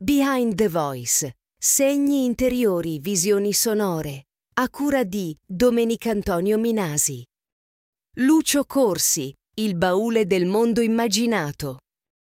Behind the Voice. Segni interiori, visioni sonore. A cura di Domenicantonio Minasi. Lucio Corsi, il baule del mondo immaginato.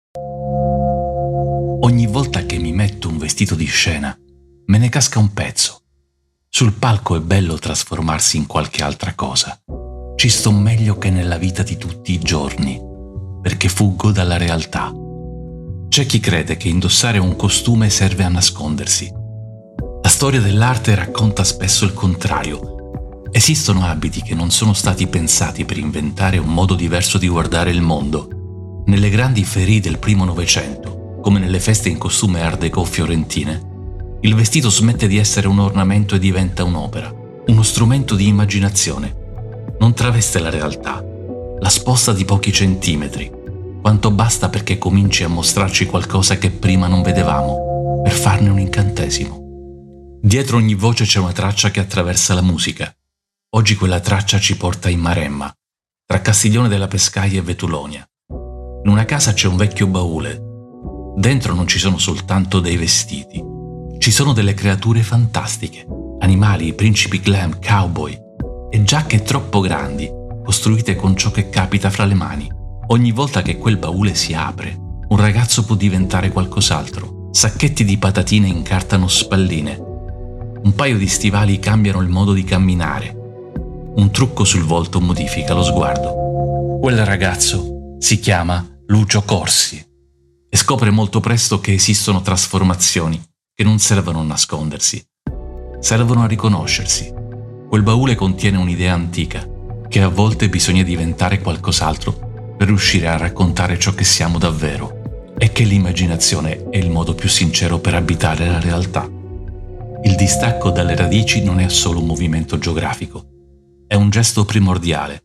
Ogni volta che mi metto un vestito di scena, me ne casca un pezzo. Sul palco è bello trasformarsi in qualche altra cosa. Ci sto meglio che nella vita di tutti i giorni, perché fuggo dalla realtà. C'è chi crede che indossare un costume serve a nascondersi. La storia dell'arte racconta spesso il contrario. Esistono abiti che non sono stati pensati per inventare un modo diverso di guardare il mondo. Nelle grandi ferie del primo Novecento, come nelle feste in costume Art Déco fiorentine, il vestito smette di essere un ornamento e diventa un'opera, uno strumento di immaginazione. Non traveste la realtà, la sposta di pochi centimetri, quanto basta perché cominci a mostrarci qualcosa che prima non vedevamo, per farne un incantesimo. Dietro ogni voce c'è una traccia che attraversa la musica. Oggi quella traccia ci porta in Maremma, tra Castiglione della Pescaia e Vetulonia. In una casa c'è un vecchio baule. Dentro non ci sono soltanto dei vestiti, ci sono delle creature fantastiche, animali, principi glam, cowboy e giacche troppo grandi, costruite con ciò che capita fra le mani. Ogni volta che quel baule si apre, un ragazzo può diventare qualcos'altro. Sacchetti di patatine incartano spalline. Un paio di stivali cambiano il modo di camminare. Un trucco sul volto modifica lo sguardo. Quel ragazzo si chiama Lucio Corsi e scopre molto presto che esistono trasformazioni che non servono a nascondersi, servono a riconoscersi. Quel baule contiene un'idea antica, che a volte bisogna diventare qualcos'altro per riuscire a raccontare ciò che siamo davvero, e che l'immaginazione è il modo più sincero per abitare la realtà. Il distacco dalle radici non è solo un movimento geografico, è un gesto primordiale,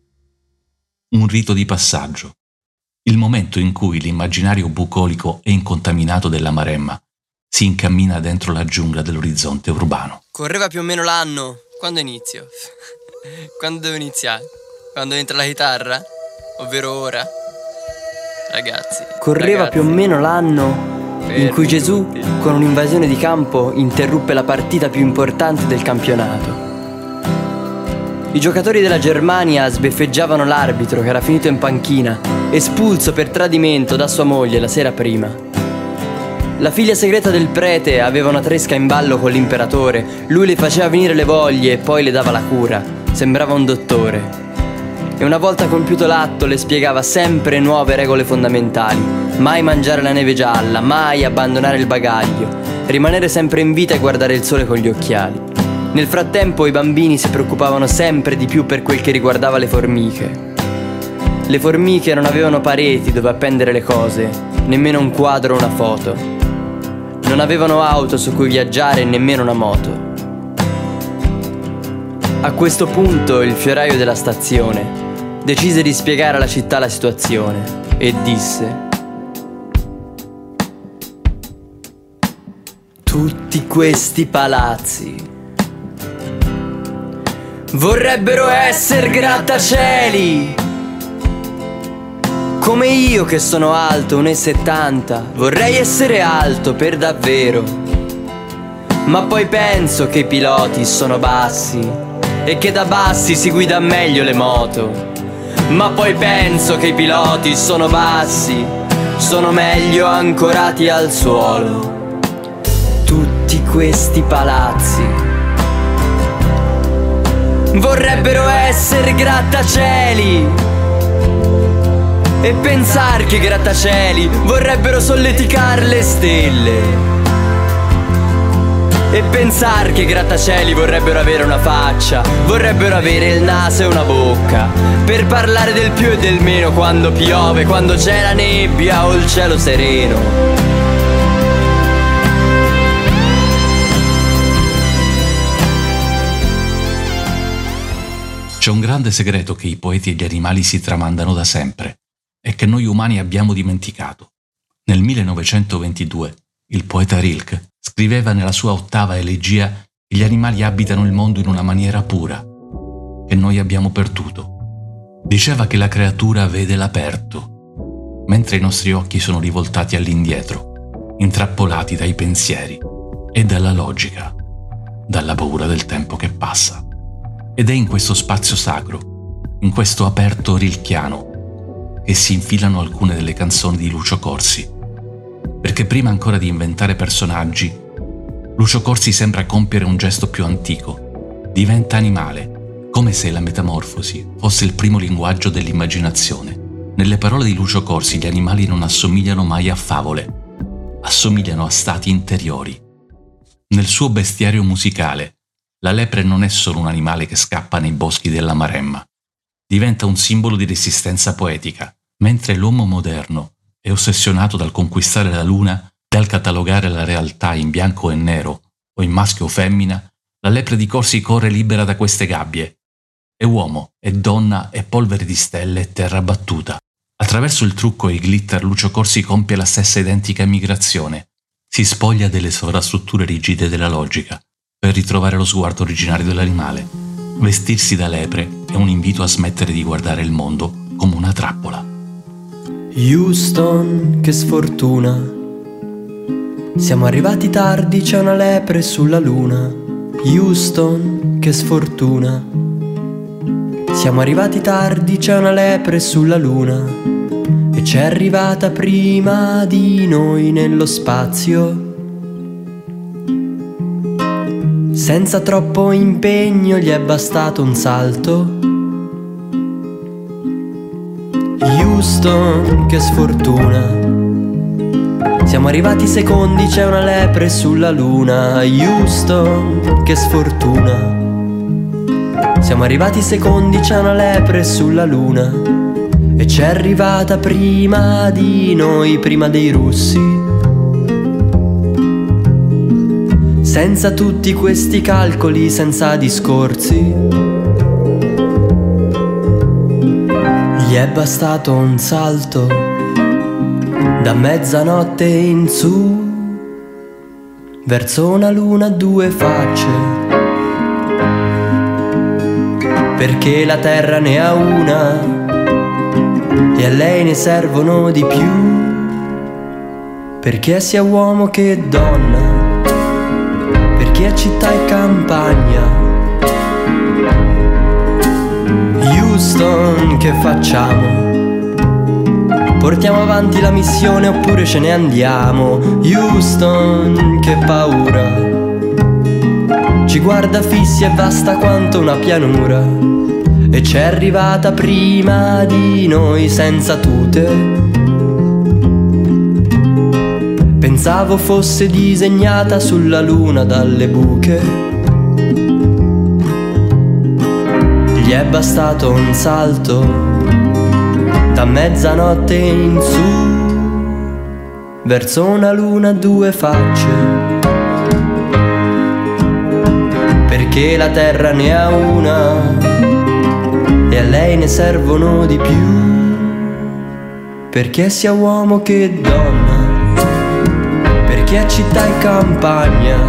un rito di passaggio, il momento in cui l'immaginario bucolico e incontaminato della Maremma si incammina dentro la giungla dell'orizzonte urbano. Correva più o meno l'anno. Quando inizio? Quando devo iniziare? Quando entra la chitarra? Ovvero ora? Ragazzi. Correva più o meno l'anno in cui Gesù, con un'invasione di campo, interruppe la partita più importante del campionato. I giocatori della Germania sbeffeggiavano l'arbitro che era finito in panchina, espulso per tradimento da sua moglie la sera prima. La figlia segreta del prete aveva una tresca in ballo con l'imperatore. Lui le faceva venire le voglie e poi le dava la cura. Sembrava un dottore. E una volta compiuto l'atto le spiegava sempre nuove regole fondamentali. Mai mangiare la neve gialla, mai abbandonare il bagaglio, rimanere sempre in vita e guardare il sole con gli occhiali. Nel frattempo i bambini si preoccupavano sempre di più per quel che riguardava le formiche. Le formiche non avevano pareti dove appendere le cose, nemmeno un quadro o una foto. Non avevano auto su cui viaggiare, nemmeno una moto. A questo punto il fioraio della stazione decise di spiegare alla città la situazione e disse: tutti questi palazzi vorrebbero essere grattacieli, come io che sono alto 1,70 vorrei essere alto per davvero. Ma poi penso che i piloti sono bassi e che da bassi si guida meglio le moto. Ma poi penso che i piloti sono bassi, sono meglio ancorati al suolo. Tutti questi palazzi vorrebbero essere grattacieli, e pensar che i grattacieli vorrebbero solleticar le stelle. E pensar che i grattacieli vorrebbero avere una faccia, vorrebbero avere il naso e una bocca, per parlare del più e del meno quando piove, quando c'è la nebbia o il cielo sereno. C'è un grande segreto che i poeti e gli animali si tramandano da sempre e che noi umani abbiamo dimenticato. Nel 1922 il poeta Rilke scriveva nella sua ottava elegia che gli animali abitano il mondo in una maniera pura, che noi abbiamo perduto. Diceva che la creatura vede l'aperto, mentre i nostri occhi sono rivoltati all'indietro. intrappolati dai pensieri e dalla logica, dalla paura del tempo che passa. Ed è in questo spazio sacro, in questo aperto rilchiano, che si infilano alcune delle canzoni di Lucio Corsi. Perché prima ancora di inventare personaggi, Lucio Corsi sembra compiere un gesto più antico. Diventa animale, come se la metamorfosi fosse il primo linguaggio dell'immaginazione. Nelle parole di Lucio Corsi gli animali non assomigliano mai a favole, assomigliano a stati interiori. Nel suo bestiario musicale, la lepre non è solo un animale che scappa nei boschi della Maremma, diventa un simbolo di resistenza poetica, mentre l'uomo moderno è ossessionato dal conquistare la luna, dal catalogare la realtà in bianco e nero o in maschio o femmina, la lepre di Corsi corre libera da queste gabbie. È uomo, è donna, è polvere di stelle e terra battuta. Attraverso il trucco e il glitter Lucio Corsi compie la stessa identica migrazione. Si spoglia delle sovrastrutture rigide della logica per ritrovare lo sguardo originario dell'animale. Vestirsi da lepre è un invito a smettere di guardare il mondo come una trappola. Houston, che sfortuna. Siamo arrivati tardi, c'è una lepre sulla luna. Houston, che sfortuna. Siamo arrivati tardi, c'è una lepre sulla luna e c'è arrivata prima di noi nello spazio. Senza troppo impegno gli è bastato un salto. Houston, che sfortuna. Siamo arrivati secondi, c'è una lepre sulla luna. Houston, che sfortuna. Siamo arrivati secondi, c'è una lepre sulla luna e c'è arrivata prima di noi, prima dei russi. Senza tutti questi calcoli, senza discorsi, gli è bastato un salto da mezzanotte in su verso una luna a due facce. Perché la terra ne ha una e a lei ne servono di più, perché sia uomo che donna, perché è città e campagna. Houston, che facciamo? Portiamo avanti la missione oppure ce ne andiamo? Houston, che paura. Ci guarda fissi e vasta quanto una pianura e c'è arrivata prima di noi senza tute. Pensavo fosse disegnata sulla luna dalle buche. Gli è bastato un salto da mezzanotte in su verso una luna a due facce. Perché la terra ne ha una e a lei ne servono di più, perché sia uomo che donna, perché è città e campagna.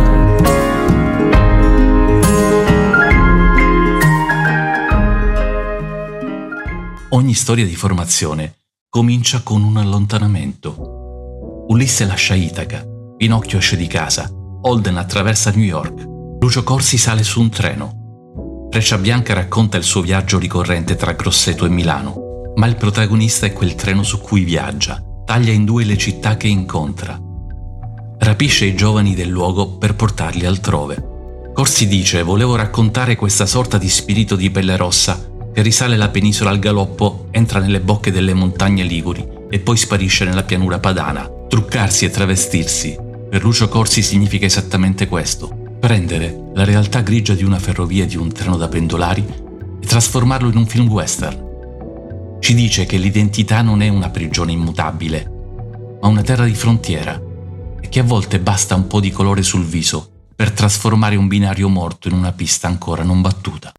Ogni storia di formazione comincia con un allontanamento. Ulisse lascia Itaca, Pinocchio esce di casa, Holden attraversa New York, Lucio Corsi sale su un treno. Frecciabianca racconta il suo viaggio ricorrente tra Grosseto e Milano, ma il protagonista è quel treno su cui viaggia, taglia in due le città che incontra. Rapisce i giovani del luogo per portarli altrove. Corsi dice: volevo raccontare questa sorta di spirito di pelle rossa che risale la penisola al galoppo, entra nelle bocche delle montagne liguri e poi sparisce nella pianura padana. Truccarsi e travestirsi, per Lucio Corsi significa esattamente questo: prendere la realtà grigia di una ferrovia e di un treno da pendolari e trasformarlo in un film western. Ci dice che l'identità non è una prigione immutabile, ma una terra di frontiera, e che a volte basta un po' di colore sul viso per trasformare un binario morto in una pista ancora non battuta.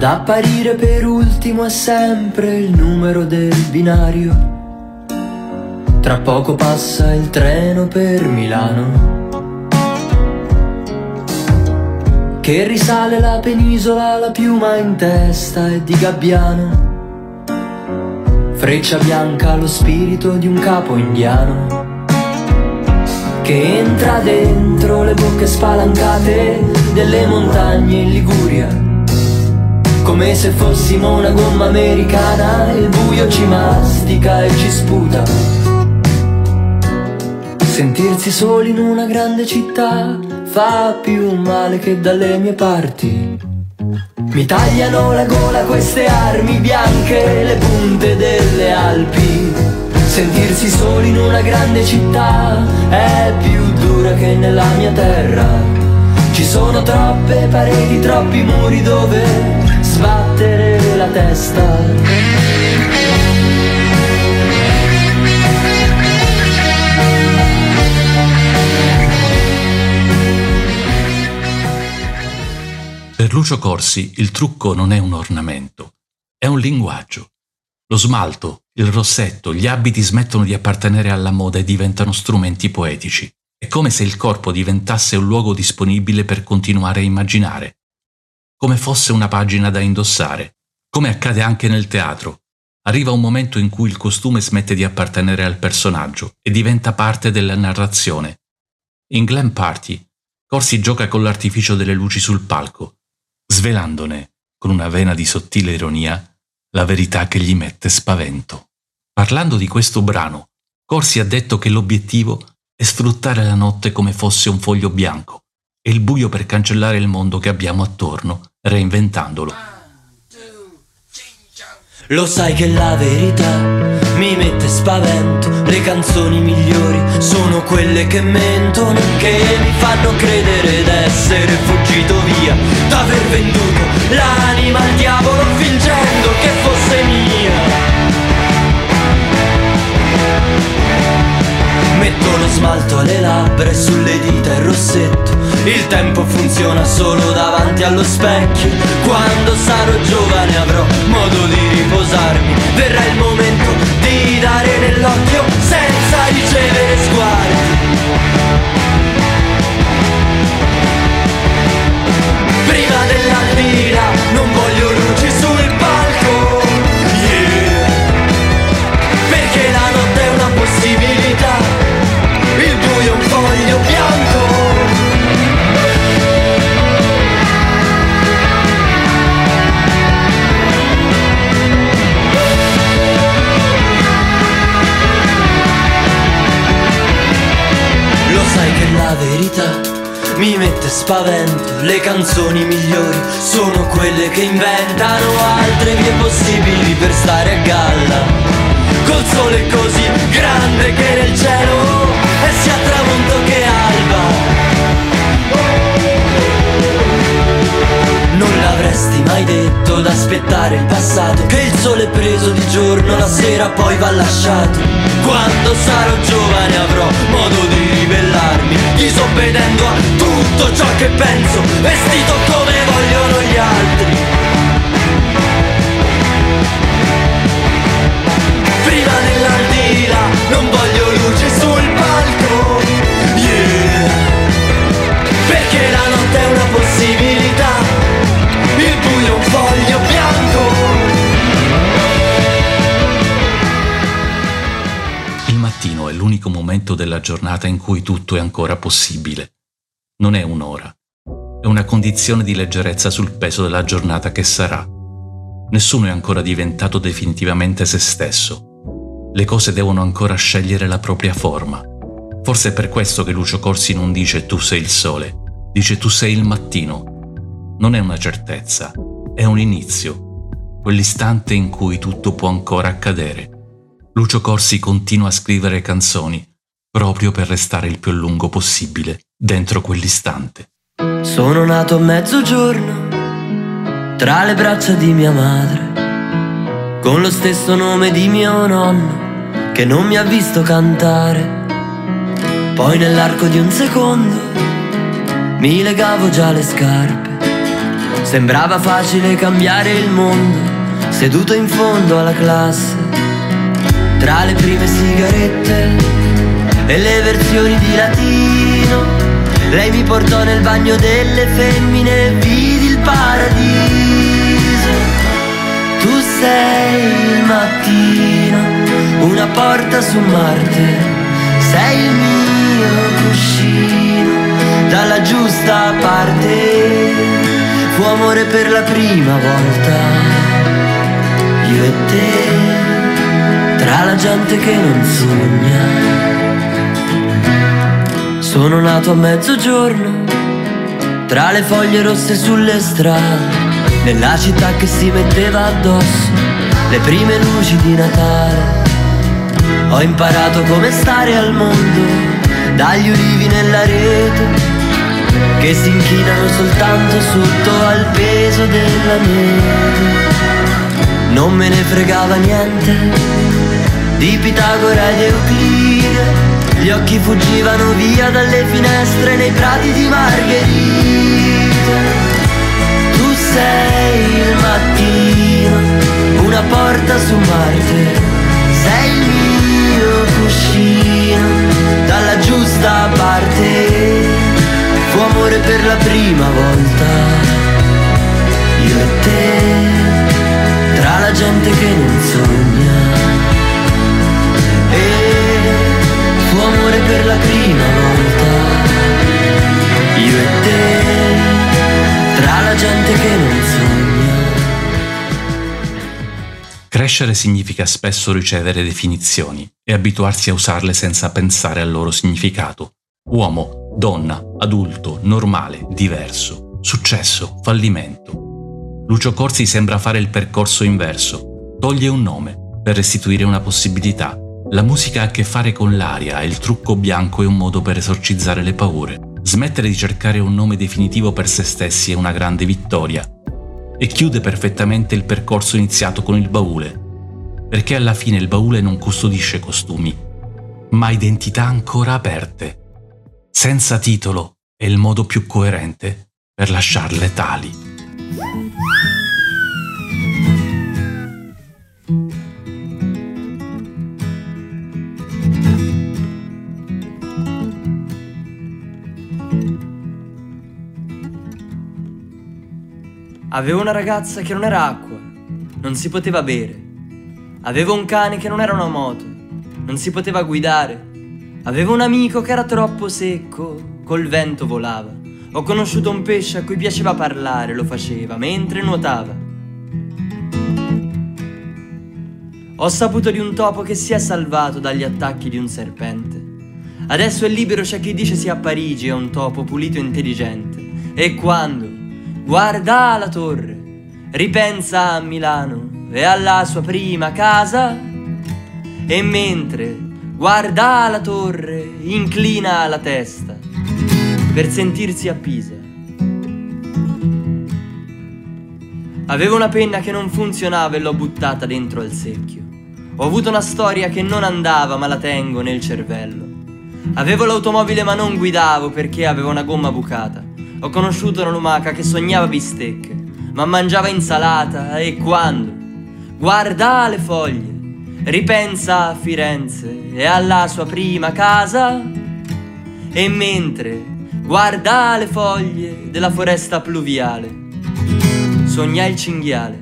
apparire per ultimo è sempre il numero del binario. Tra poco passa il treno per Milano, che risale la penisola, la piuma in testa è di Gabbiano, freccia bianca lo spirito di un capo indiano, che entra dentro le bocche spalancate delle montagne in Liguria, come se fossimo una gomma americana, il buio ci mastica e ci sputa. Sentirsi soli in una grande città fa più male che dalle mie parti. Mi tagliano la gola queste armi bianche, le punte delle Alpi. Sentirsi soli in una grande città è più dura che nella mia terra. Ci sono troppe pareti, troppi muri dove sbattere la testa. Per Lucio Corsi il trucco non è un ornamento, è un linguaggio. Lo smalto, il rossetto, gli abiti smettono di appartenere alla moda e diventano strumenti poetici. È come se il corpo diventasse un luogo disponibile per continuare a immaginare, come fosse una pagina da indossare, come accade anche nel teatro. Arriva un momento in cui il costume smette di appartenere al personaggio e diventa parte della narrazione. In Glam Party, Corsi gioca con l'artificio delle luci sul palco, svelandone, con una vena di sottile ironia, la verità che gli mette spavento. Parlando di questo brano, Corsi ha detto che l'obiettivo è sfruttare la notte come fosse un foglio bianco e il buio per cancellare il mondo che abbiamo attorno, reinventandolo. Lo sai che la verità mi mette spavento, le canzoni migliori sono quelle che mentono, che mi fanno credere d'essere fuggito via, d'aver venduto l'anima al diavolo fingendo che fosse mia. Metto lo smalto alle labbra e sulle dita il rossetto, il tempo funziona solo davanti allo specchio. Quando sarò giovane avrò modo di riposarmi, verrà il momento di dare nell'occhio senza ricevere sguardi. Prima dell'aldilà non voglio luci sul palco, yeah, perché la notte è una possibilità, il buio è un foglio bianco. Lo sai che la verità mi mette spavento, le canzoni migliori sono quelle che inventano altre vie possibili per stare a galla, col sole così grande che nel cielo è sia tramonto che alba. Non l'avresti mai detto d'aspettare il passato, che il sole preso di giorno la sera poi va lasciato. Quando sarò giovane avrò modo di ribellarmi, disobbedendo a tutto ciò che penso, vestito come vogliono gli altri. Prima dell'aldilà non voglio luce sul palco, yeah, perché la notte è una possibilità, il buio è un foglio bianco. Il mattino è l'unico momento della giornata in cui tutto è ancora possibile. Non è un'ora, è una condizione di leggerezza sul peso della giornata che sarà. Nessuno è ancora diventato definitivamente se stesso. Le cose devono ancora scegliere la propria forma. Forse è per questo che Lucio Corsi non dice tu sei il sole, dice tu sei il mattino. Non è una certezza, è un inizio, quell'istante in cui tutto può ancora accadere. Lucio Corsi continua a scrivere canzoni proprio per restare il più a lungo possibile dentro quell'istante. Sono nato a mezzogiorno tra le braccia di mia madre, con lo stesso nome di mio nonno che non mi ha visto cantare. Poi nell'arco di un secondo mi legavo già le scarpe Sembrava facile cambiare il mondo, seduto in fondo alla classe, tra le prime sigarette e le versioni di latino. Lei mi portò nel bagno delle femmine e vidi il paradiso. Tu sei il mattino, una porta su Marte, sei il mio cuscino dalla giusta parte. Fu amore per la prima volta, io e te, tra la gente che non sogna. Sono nato a mezzogiorno, tra le foglie rosse sulle strade, nella città che si metteva addosso le prime luci di Natale. Ho imparato come stare al mondo, dagli ulivi nella rete che si inchinano soltanto sotto al peso della neve. Non me ne fregava niente di Pitagora ed Euclide, gli occhi fuggivano via dalle finestre nei prati di Margherita. Tu sei il mattino, una porta su Marte, sei il mio cuscino dalla giusta parte. Fu amore per la prima volta, io e te, tra la gente che non sogna. E fu amore per la prima volta, io e te, tra la gente che non sogna. Crescere significa spesso ricevere definizioni e abituarsi a usarle senza pensare al loro significato. Uomo, donna, adulto, normale, diverso, successo, fallimento. Lucio Corsi sembra fare il percorso inverso. Toglie un nome per restituire una possibilità. La musica ha a che fare con l'aria e il trucco bianco è un modo per esorcizzare le paure. Smettere di cercare un nome definitivo per se stessi è una grande vittoria. E chiude perfettamente il percorso iniziato con il baule. Perché alla fine il baule non custodisce costumi, ma identità ancora aperte. Senza titolo è il modo più coerente per lasciarle tali. Avevo una ragazza che non era acqua, non si poteva bere. Avevo un cane che non era una moto, non si poteva guidare. Avevo un amico che era troppo secco, col vento volava. Ho conosciuto un pesce a cui piaceva parlare, lo faceva mentre nuotava. Ho saputo di un topo che si è salvato dagli attacchi di un serpente. Adesso è libero, c'è chi dice sia a Parigi, è un topo pulito e intelligente. E quando guarda la torre, ripensa a Milano e alla sua prima casa. E mentre guarda la torre, inclina la testa per sentirsi a Pisa. Avevo una penna che non funzionava e l'ho buttata dentro al secchio. Ho avuto una storia che non andava, ma la tengo nel cervello. Avevo l'automobile ma non guidavo perché avevo una gomma bucata. Ho conosciuto una lumaca che sognava bistecche, ma mangiava insalata. E quando guarda le foglie, ripensa a Firenze e alla sua prima casa. E mentre guarda le foglie della foresta pluviale, sogna il cinghiale.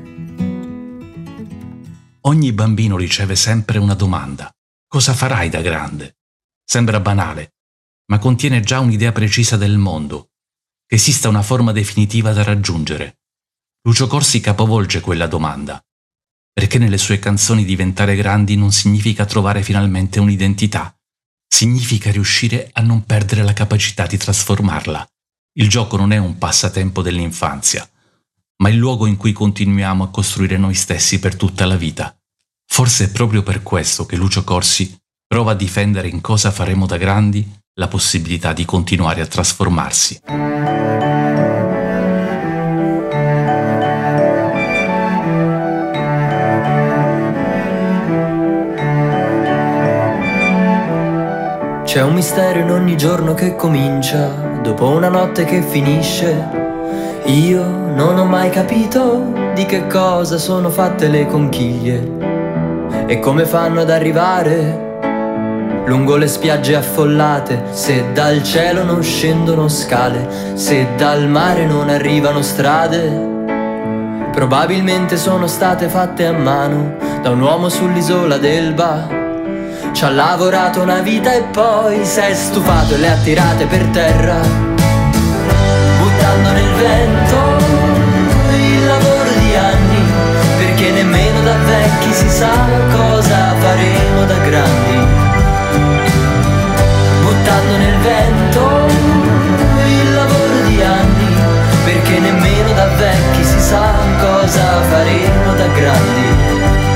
Ogni bambino riceve sempre una domanda. Cosa farai da grande? Sembra banale, ma contiene già un'idea precisa del mondo, che esista una forma definitiva da raggiungere. Lucio Corsi capovolge quella domanda, perché nelle sue canzoni diventare grandi non significa trovare finalmente un'identità, significa riuscire a non perdere la capacità di trasformarla. Il gioco non è un passatempo dell'infanzia, ma il luogo in cui continuiamo a costruire noi stessi per tutta la vita. Forse è proprio per questo che Lucio Corsi prova a difendere in Cosa faremo da grandi la possibilità di continuare a trasformarsi. C'è un mistero in ogni giorno che comincia, dopo una notte che finisce. Io non ho mai capito di che cosa sono fatte le conchiglie e come fanno ad arrivare lungo le spiagge affollate, se dal cielo non scendono scale, se dal mare non arrivano strade. Probabilmente sono state fatte a mano da un uomo sull'isola d'Elba. Ci ha lavorato una vita e poi si è stufato e le ha tirate per terra, buttando nel vento il lavoro di anni, perché nemmeno da vecchi si sa cosa faremo da grandi. Buttando nel vento il lavoro di anni, perché nemmeno da vecchi si sa cosa faremo da grandi.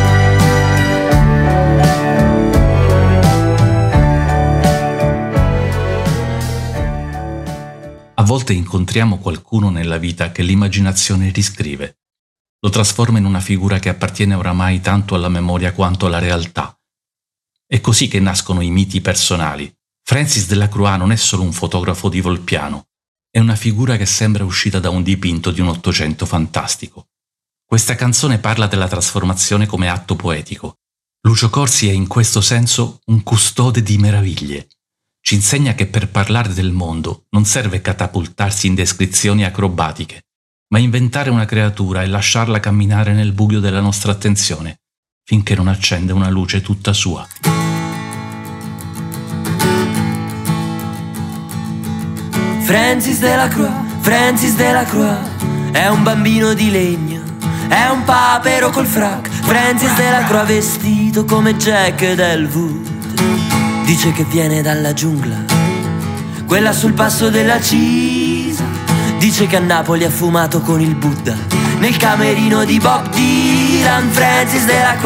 A volte incontriamo qualcuno nella vita che l'immaginazione riscrive. Lo trasforma in una figura che appartiene oramai tanto alla memoria quanto alla realtà. È così che nascono i miti personali. Francis Delacroix non è solo un fotografo di Volpiano, è una figura che sembra uscita da un dipinto di un Ottocento fantastico. Questa canzone parla della trasformazione come atto poetico. Lucio Corsi è in questo senso un custode di meraviglie. Ci insegna che per parlare del mondo non serve catapultarsi in descrizioni acrobatiche, ma inventare una creatura e lasciarla camminare nel buio della nostra attenzione, finché non accende una luce tutta sua. Francis Delacroix è un bambino di legno, è un papero col frac. Francis Delacroix vestito come Jack Delwood, dice che viene dalla giungla, quella sul passo della Cisa. Dice che a Napoli ha fumato con il Buddha nel camerino di Bob Dylan. Francis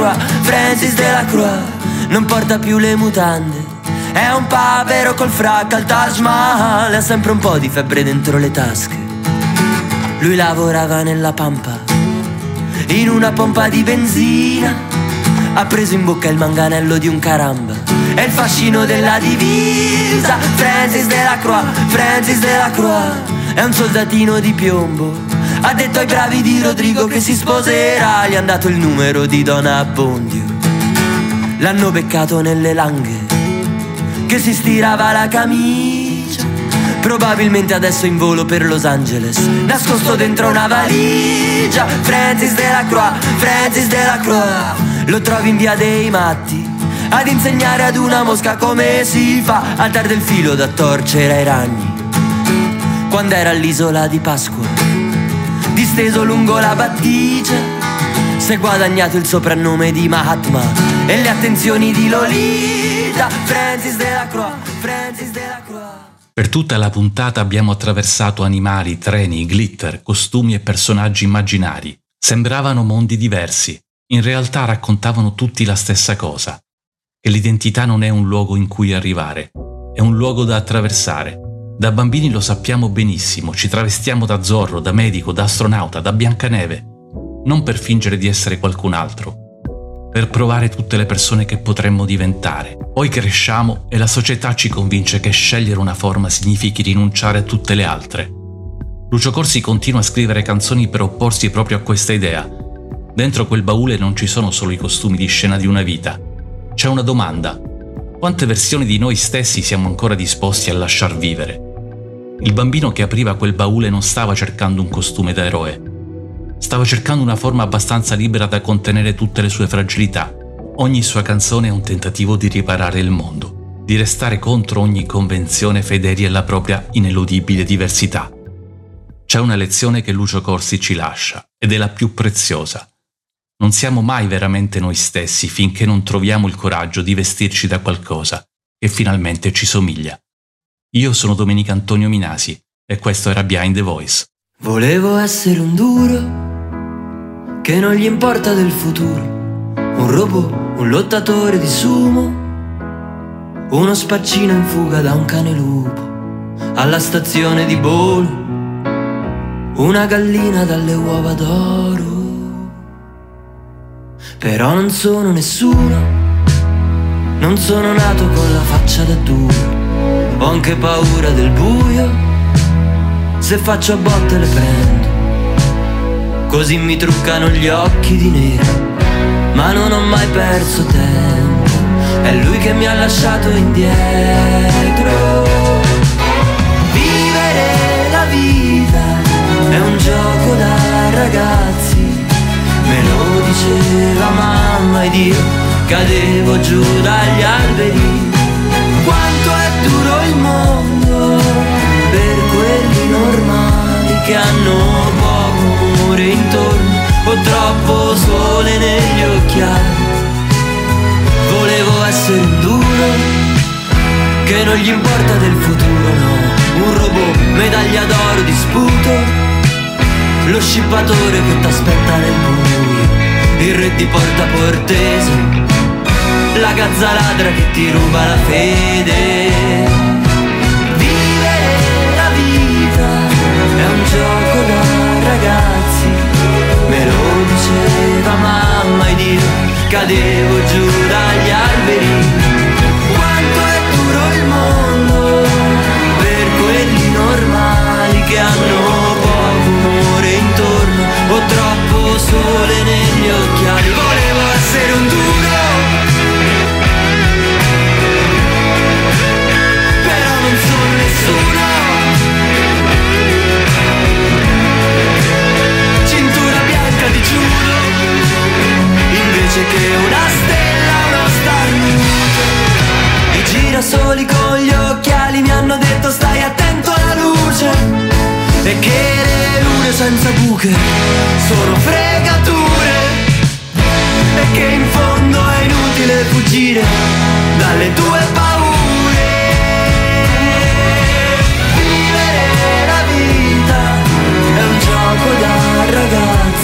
Delacroix non porta più le mutande, è un papero col frac al Taj Mahal, ha sempre un po' di febbre dentro le tasche. Lui lavorava nella pampa, in una pompa di benzina, ha preso in bocca il manganello di un caramba e il fascino della divisa. Francis Delacroix è un soldatino di piombo, ha detto ai bravi di Rodrigo che si sposerà, gli han dato il numero di Donna Abbondio. L'hanno beccato nelle langhe che si stirava la camicia, probabilmente adesso in volo per Los Angeles, nascosto dentro una valigia. Francis Delacroix lo trovi in via dei Matti ad insegnare ad una mosca come si fa a dar del filo da torcere ai ragni. Quando era all'isola di Pasqua, disteso lungo la battigia, si è guadagnato il soprannome di Mahatma e le attenzioni di Lolita. Francis Delacroix. Per tutta la puntata abbiamo attraversato animali, treni, glitter, costumi e personaggi immaginari. Sembravano mondi diversi, in realtà raccontavano tutti la stessa cosa, che l'identità non è un luogo in cui arrivare, è un luogo da attraversare. Da bambini lo sappiamo benissimo, ci travestiamo da Zorro, da medico, da astronauta, da Biancaneve, non per fingere di essere qualcun altro, per provare tutte le persone che potremmo diventare. Poi cresciamo e la società ci convince che scegliere una forma significhi rinunciare a tutte le altre. Lucio Corsi continua a scrivere canzoni per opporsi proprio a questa idea. Dentro quel baule non ci sono solo i costumi di scena di una vita. C'è una domanda: quante versioni di noi stessi siamo ancora disposti a lasciar vivere? Il bambino che apriva quel baule non stava cercando un costume da eroe. Stava cercando una forma abbastanza libera da contenere tutte le sue fragilità. Ogni sua canzone è un tentativo di riparare il mondo, di restare contro ogni convenzione fedeli alla propria ineludibile diversità. C'è una lezione che Lucio Corsi ci lascia, ed è la più preziosa. Non siamo mai veramente noi stessi finché non troviamo il coraggio di vestirci da qualcosa che finalmente ci somiglia. Io sono Domenico Antonio Minasi e questo era Behind the Voice. Volevo essere un duro che non gli importa del futuro, un robot, un lottatore di sumo, uno spaccino in fuga da un cane lupo alla stazione di Bolo, una gallina dalle uova d'oro. Però non sono nessuno, non sono nato con la faccia da duro, ho anche paura del buio, se faccio a botte le prendo, così mi truccano gli occhi di nero. Ma non ho mai perso tempo, è lui che mi ha lasciato indietro. Vivere la vita è un gioco da ragazzi, me lo diceva mamma ed io cadevo giù dagli alberi. Quanto è duro il mondo per quelli normali che hanno poco amore intorno o troppo sole negli occhiali. Volevo essere un duro che non gli importa del futuro, no, un robot, medaglia d'oro di sputo, lo scippatore che t'aspetta nel buio, il re di Porta Portese, la gazza ladra che ti ruba la fede. Vivere la vita è un gioco da ragazzi, me lo diceva mamma ed io cadevo giù dagli alberi. Quanto è duro il mondo per quelli normali che hanno poco amore intorno o troppo sole negli occhiali. Volevo essere un duro, però non sono nessuno. Cintura bianca di judo invece che una stella, uno starnuto. I girasoli con gli occhiali mi hanno detto stai attento alla luce e che le lune senza buche sono fregature e che in fondo è inutile fuggire dalle tue paure. Vivere la vita è un gioco da ragazzi.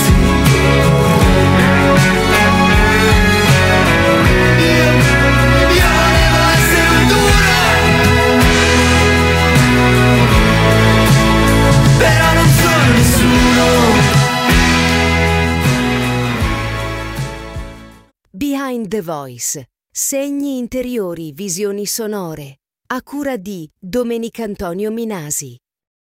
Però non sono nessuno. Behind the Voice. Segni interiori, visioni sonore. A cura di Domenicantonio Minasi.